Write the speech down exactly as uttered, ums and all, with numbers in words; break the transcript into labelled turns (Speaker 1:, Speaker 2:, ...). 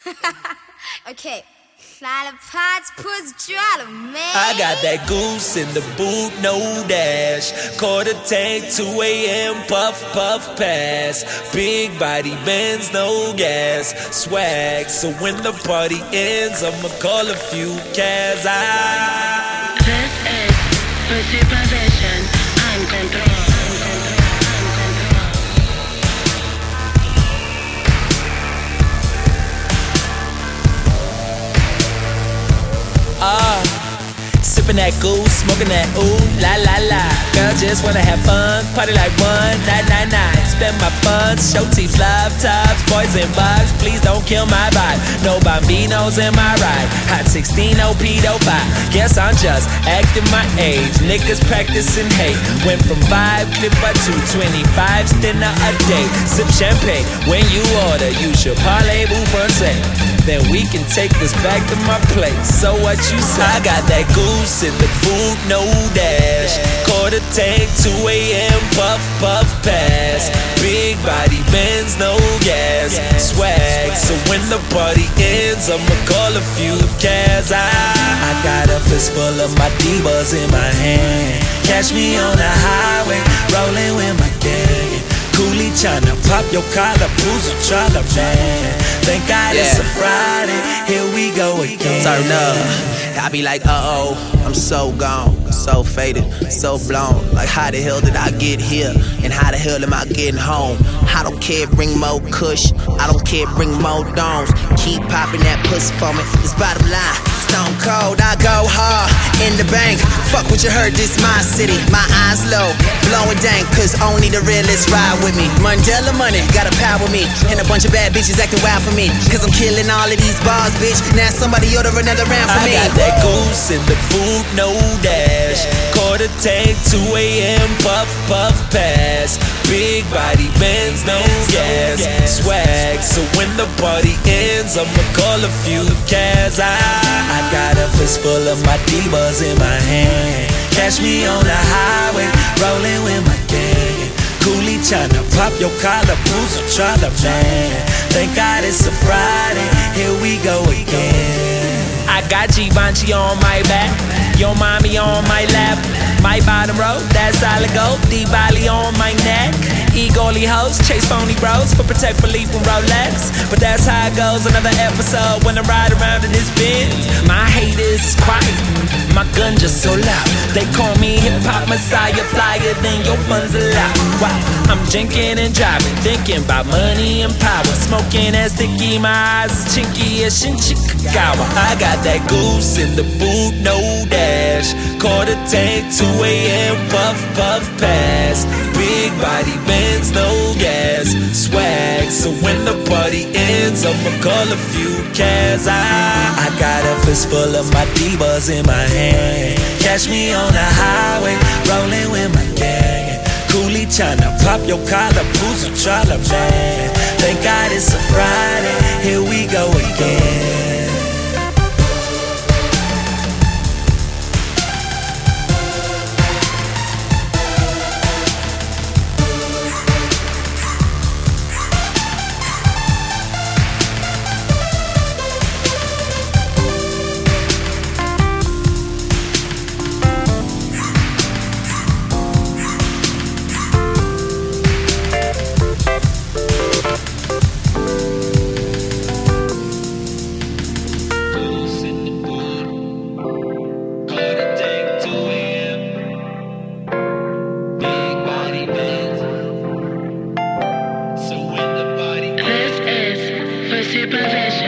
Speaker 1: Okay. Lollipops, puss, drop, man.
Speaker 2: I got that goose in the boot, no dash. Quarter tank, two a.m. puff, puff, pass. Big body Benz, no gas. Swag, so when the party ends, I'ma call a few cats. I...
Speaker 3: This is Pussy Position. I'm control.
Speaker 2: Ah, sipping that goose, smoking that ooh, la la la. Girl, just wanna have fun, party like one, nine nine nine. Spend my funds, show teams, love tops, boys and bugs. Please don't kill my vibe. No bambinos in my ride. Hot sixteen, no pedo five. Guess I'm just acting my age. Niggas practicing hate. Went from five to two twenty-five, dinner a day. Sip champagne when you order. You should parlez-vous français. Then we can take this back to my place. So what you say? I got that goose in the boot, no dash. Quarter tank, two a.m. puff, puff, pass. Big body Benz, no gas. Swag, so when the party ends, I'ma call a few cats. I, I got a fistful of my divas in my hand. Catch me on the highway, rolling with my gang. Coolie tryna pop your collar, booze or tryna man. Thank God yeah. It's a Friday, here we go again.
Speaker 4: Turn up, I be like, uh oh, I'm so gone, so faded, so blown. Like how the hell did I get here? And how the hell am I getting home? I don't care, bring more kush, I don't care, bring more domes. Keep popping that pussy for me, it's bottom line. Stone cold, I go hard, in the bank. Fuck what you heard, this my city. My eyes low, blowing dank, cause only the realists ride with me. Mandela money, got a power me. And a bunch of bad bitches acting wild for me. Cause I'm killing all of these bars, bitch. Now somebody order another round for
Speaker 2: I
Speaker 4: me.
Speaker 2: I got that goose in the boot, no dash. Quarter tank, two a.m. puff, puff, pass. Big body Benz, no gas. Swag, so when the party ends, I'ma call a few cats. I, I got a fistful of my divas in my hand. Catch me on the highway, rolling with my gang. Coolie tryna pop your collar, booze or tryna man. Thank God it's a Friday, here we go again. I got Givenchy on my back, your mommy on my lap. My bottom row, that's solid gold. D-Bali on my neck. Egoli hoes, chase phony bros for protect Philippe and Rolex. But that's how it goes, another episode when I ride around in this Benz. My haters is quiet, my gun just so loud. They call me hip-hop messiah, flyer than your funds allowed. Wow, I'm drinking and driving, thinking about money and power. Smoking that sticky, my eyes is chinky as Shinchikawa. I got that goose in the boot, no dash. Quarter tank, two a.m. puff, puff, pass. Big body Benz, no gas. Swag, so when the party ends, I'ma call a few cats. I, I got a fistful of my divas in my hand. Catch me on the highway, rolling with my gang. Coolie tryna pop your collar, booze or tryna man. Thank God it's a Friday, here we go again.
Speaker 3: Pussy Position.